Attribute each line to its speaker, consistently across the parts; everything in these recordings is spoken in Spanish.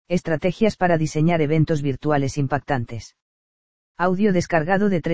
Speaker 1: Estrategias para diseñar eventos virtuales impactantes. Audio descargado de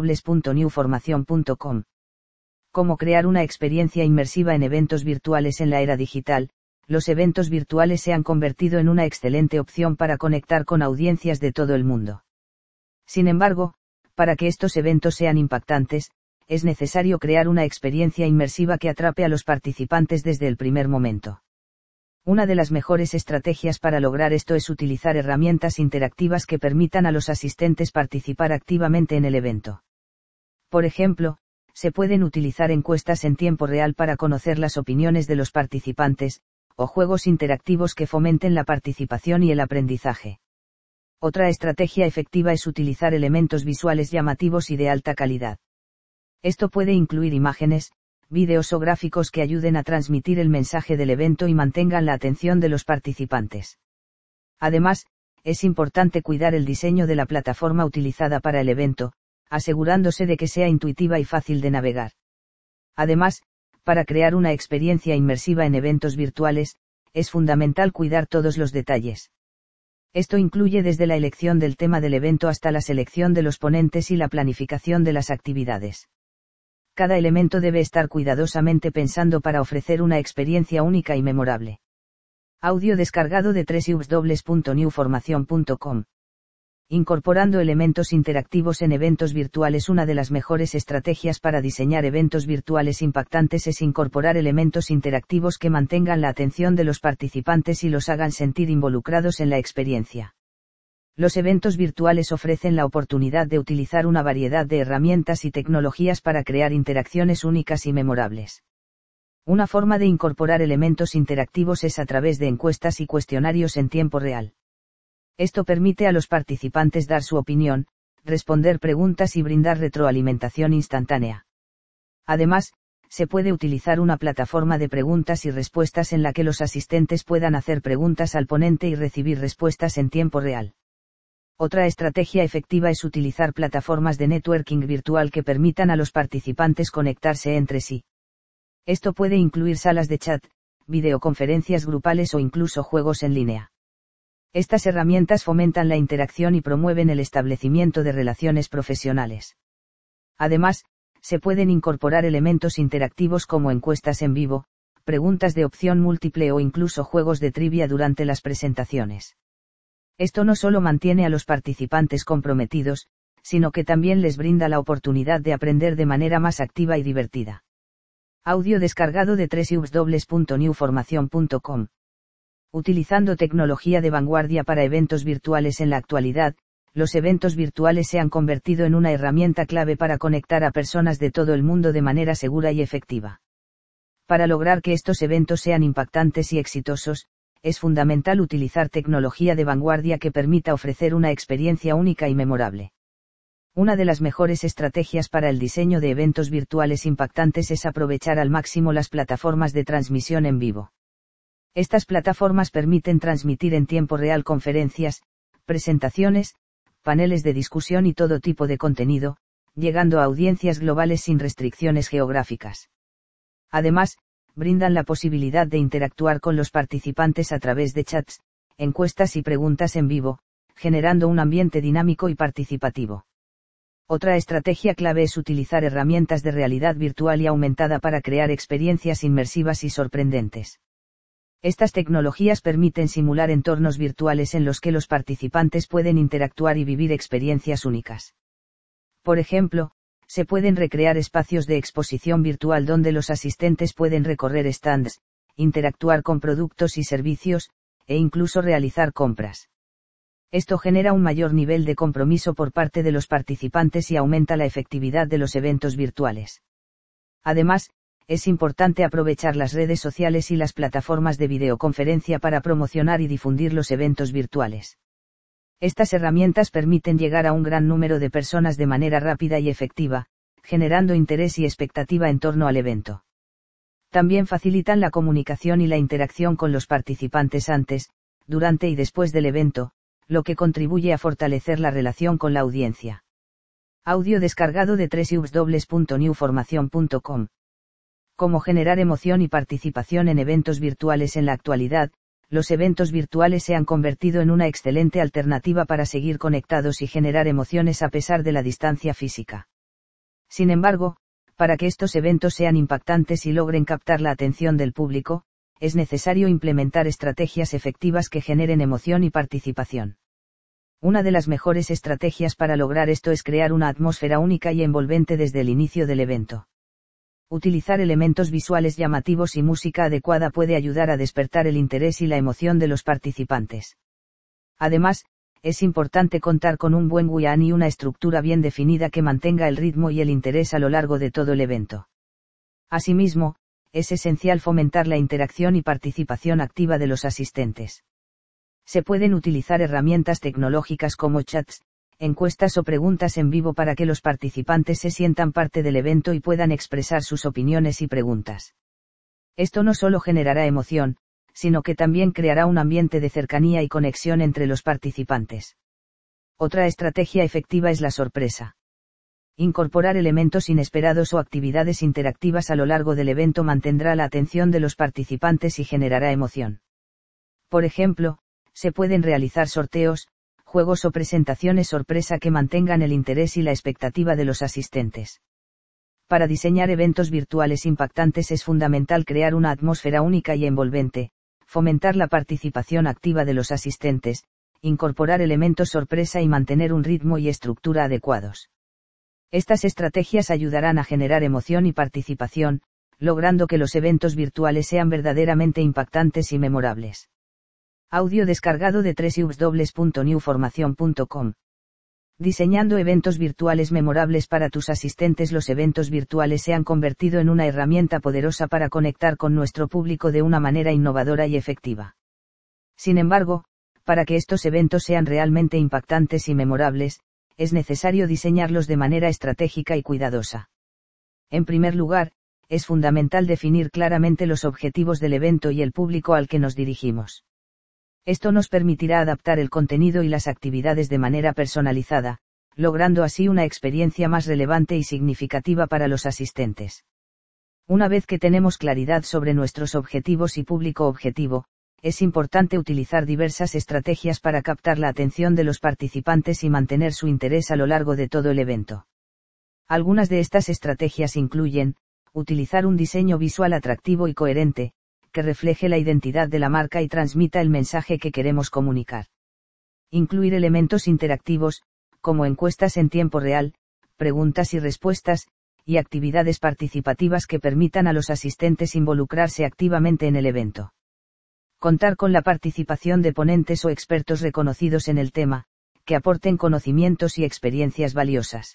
Speaker 1: www.newformacion.com. Cómo crear una experiencia inmersiva en eventos virtuales en la era digital. Los eventos virtuales se han convertido en una excelente opción para conectar con audiencias de todo el mundo. Sin embargo, para que estos eventos sean impactantes, es necesario crear una experiencia inmersiva que atrape a los participantes desde el primer momento. Una de las mejores estrategias para lograr esto es utilizar herramientas interactivas que permitan a los asistentes participar activamente en el evento. Por ejemplo, se pueden utilizar encuestas en tiempo real para conocer las opiniones de los participantes, o juegos interactivos que fomenten la participación y el aprendizaje. Otra estrategia efectiva es utilizar elementos visuales llamativos y de alta calidad. Esto puede incluir imágenes, vídeos o gráficos que ayuden a transmitir el mensaje del evento y mantengan la atención de los participantes. Además, es importante cuidar el diseño de la plataforma utilizada para el evento, asegurándose de que sea intuitiva y fácil de navegar. Además, para crear una experiencia inmersiva en eventos virtuales, es fundamental cuidar todos los detalles. Esto incluye desde la elección del tema del evento hasta la selección de los ponentes y la planificación de las actividades. Cada elemento debe estar cuidadosamente pensando para ofrecer una experiencia única y memorable. Audio descargado de www.newformacion.com. Incorporando elementos interactivos en eventos virtuales. Una de las mejores estrategias para diseñar eventos virtuales impactantes es incorporar elementos interactivos que mantengan la atención de los participantes y los hagan sentir involucrados en la experiencia. Los eventos virtuales ofrecen la oportunidad de utilizar una variedad de herramientas y tecnologías para crear interacciones únicas y memorables. Una forma de incorporar elementos interactivos es a través de encuestas y cuestionarios en tiempo real. Esto permite a los participantes dar su opinión, responder preguntas y brindar retroalimentación instantánea. Además, se puede utilizar una plataforma de preguntas y respuestas en la que los asistentes puedan hacer preguntas al ponente y recibir respuestas en tiempo real. Otra estrategia efectiva es utilizar plataformas de networking virtual que permitan a los participantes conectarse entre sí. Esto puede incluir salas de chat, videoconferencias grupales o incluso juegos en línea. Estas herramientas fomentan la interacción y promueven el establecimiento de relaciones profesionales. Además, se pueden incorporar elementos interactivos como encuestas en vivo, preguntas de opción múltiple o incluso juegos de trivia durante las presentaciones. Esto no solo mantiene a los participantes comprometidos, sino que también les brinda la oportunidad de aprender de manera más activa y divertida. Audio descargado de www.newformacion.com. Utilizando tecnología de vanguardia para eventos virtuales. En la actualidad, los eventos virtuales se han convertido en una herramienta clave para conectar a personas de todo el mundo de manera segura y efectiva. Para lograr que estos eventos sean impactantes y exitosos, es fundamental utilizar tecnología de vanguardia que permita ofrecer una experiencia única y memorable. Una de las mejores estrategias para el diseño de eventos virtuales impactantes es aprovechar al máximo las plataformas de transmisión en vivo. Estas plataformas permiten transmitir en tiempo real conferencias, presentaciones, paneles de discusión y todo tipo de contenido, llegando a audiencias globales sin restricciones geográficas. Además, brindan la posibilidad de interactuar con los participantes a través de chats, encuestas y preguntas en vivo, generando un ambiente dinámico y participativo. Otra estrategia clave es utilizar herramientas de realidad virtual y aumentada para crear experiencias inmersivas y sorprendentes. Estas tecnologías permiten simular entornos virtuales en los que los participantes pueden interactuar y vivir experiencias únicas. Por ejemplo, se pueden recrear espacios de exposición virtual donde los asistentes pueden recorrer stands, interactuar con productos y servicios, e incluso realizar compras. Esto genera un mayor nivel de compromiso por parte de los participantes y aumenta la efectividad de los eventos virtuales. Además, es importante aprovechar las redes sociales y las plataformas de videoconferencia para promocionar y difundir los eventos virtuales. Estas herramientas permiten llegar a un gran número de personas de manera rápida y efectiva, generando interés y expectativa en torno al evento. También facilitan la comunicación y la interacción con los participantes antes, durante y después del evento, lo que contribuye a fortalecer la relación con la audiencia. Audio descargado de www.newformacion.com. Cómo generar emoción y participación en eventos virtuales. En la actualidad, los eventos virtuales se han convertido en una excelente alternativa para seguir conectados y generar emociones a pesar de la distancia física. Sin embargo, para que estos eventos sean impactantes y logren captar la atención del público, es necesario implementar estrategias efectivas que generen emoción y participación. Una de las mejores estrategias para lograr esto es crear una atmósfera única y envolvente desde el inicio del evento. Utilizar elementos visuales llamativos y música adecuada puede ayudar a despertar el interés y la emoción de los participantes. Además, es importante contar con un buen guión y una estructura bien definida que mantenga el ritmo y el interés a lo largo de todo el evento. Asimismo, es esencial fomentar la interacción y participación activa de los asistentes. Se pueden utilizar herramientas tecnológicas como chats, encuestas o preguntas en vivo para que los participantes se sientan parte del evento y puedan expresar sus opiniones y preguntas. Esto no solo generará emoción, sino que también creará un ambiente de cercanía y conexión entre los participantes. Otra estrategia efectiva es la sorpresa. Incorporar elementos inesperados o actividades interactivas a lo largo del evento mantendrá la atención de los participantes y generará emoción. Por ejemplo, se pueden realizar sorteos, juegos o presentaciones sorpresa que mantengan el interés y la expectativa de los asistentes. Para diseñar eventos virtuales impactantes es fundamental crear una atmósfera única y envolvente, fomentar la participación activa de los asistentes, incorporar elementos sorpresa y mantener un ritmo y estructura adecuados. Estas estrategias ayudarán a generar emoción y participación, logrando que los eventos virtuales sean verdaderamente impactantes y memorables. Audio descargado de www.newformacion.com. Diseñando eventos virtuales memorables para tus asistentes. Los eventos virtuales se han convertido en una herramienta poderosa para conectar con nuestro público de una manera innovadora y efectiva. Sin embargo, para que estos eventos sean realmente impactantes y memorables, es necesario diseñarlos de manera estratégica y cuidadosa. En primer lugar, es fundamental definir claramente los objetivos del evento y el público al que nos dirigimos. Esto nos permitirá adaptar el contenido y las actividades de manera personalizada, logrando así una experiencia más relevante y significativa para los asistentes. Una vez que tenemos claridad sobre nuestros objetivos y público objetivo, es importante utilizar diversas estrategias para captar la atención de los participantes y mantener su interés a lo largo de todo el evento. Algunas de estas estrategias incluyen: utilizar un diseño visual atractivo y coherente, que refleje la identidad de la marca y transmita el mensaje que queremos comunicar. Incluir elementos interactivos, como encuestas en tiempo real, preguntas y respuestas, y actividades participativas que permitan a los asistentes involucrarse activamente en el evento. Contar con la participación de ponentes o expertos reconocidos en el tema, que aporten conocimientos y experiencias valiosas.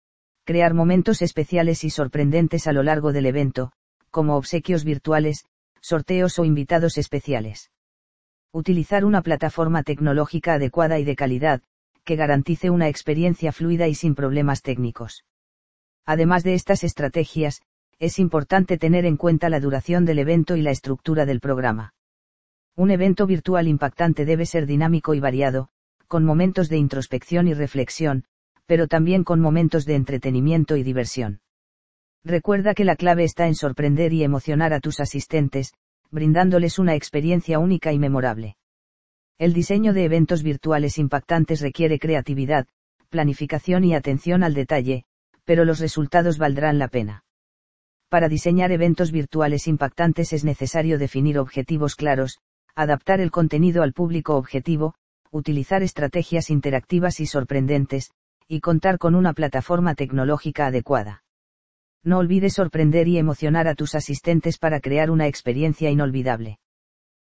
Speaker 1: Crear momentos especiales y sorprendentes a lo largo del evento, como obsequios virtuales, sorteos o invitados especiales. Utilizar una plataforma tecnológica adecuada y de calidad, que garantice una experiencia fluida y sin problemas técnicos. Además de estas estrategias, es importante tener en cuenta la duración del evento y la estructura del programa. Un evento virtual impactante debe ser dinámico y variado, con momentos de introspección y reflexión, pero también con momentos de entretenimiento y diversión. Recuerda que la clave está en sorprender y emocionar a tus asistentes, brindándoles una experiencia única y memorable. El diseño de eventos virtuales impactantes requiere creatividad, planificación y atención al detalle, pero los resultados valdrán la pena. Para diseñar eventos virtuales impactantes es necesario definir objetivos claros, adaptar el contenido al público objetivo, utilizar estrategias interactivas y sorprendentes, y contar con una plataforma tecnológica adecuada. No olvides sorprender y emocionar a tus asistentes para crear una experiencia inolvidable.